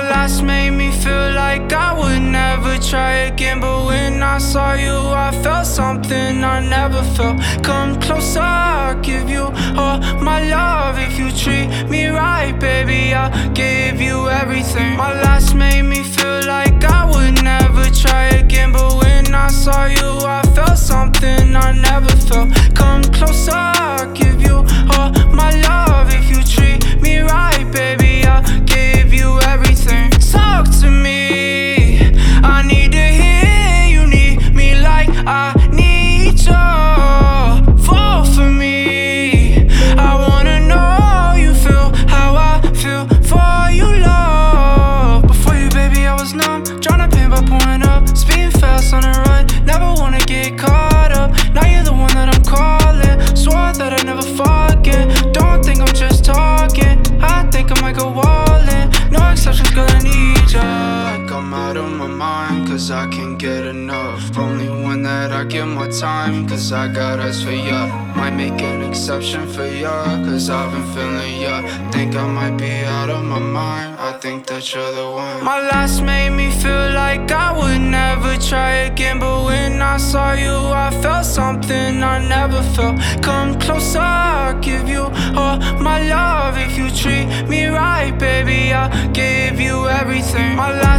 My last made me feel like I would never try again, but when I saw you I felt something I never felt. Come closer, I'll give you all my love. If you treat me right, baby, I'll give you everything. My last made me feel like I would never try again, but when I saw you I felt something I never felt. Come closer, I'll give you all my love. If you treat me right, baby, I'll give you everything. Talk to me, I need to hear you need me like I need you. Fall for me, I wanna know you feel how I feel for you, love. Before you, baby, I was numb, tryna pain by pouring up, speeding fast on the run, never wanna get caught up. Now you're the one that I'm calling, swore that I'd never forget. Don't think I'm just talking, I think I might go all in. No exceptions, girl, I need ya. Like I'm out of my mind, cause I can't get enough. Only one that I give my time, cause I got eyes for ya. Might make an exception for ya, cause I've been feeling ya. Think I might be out of my mind, I think that you're the one. My last made me feel like I would never try again, but when I saw you I felt something I never felt. Come closer, I'll give you all my love. If you treat me right, baby, I'll give you everything. My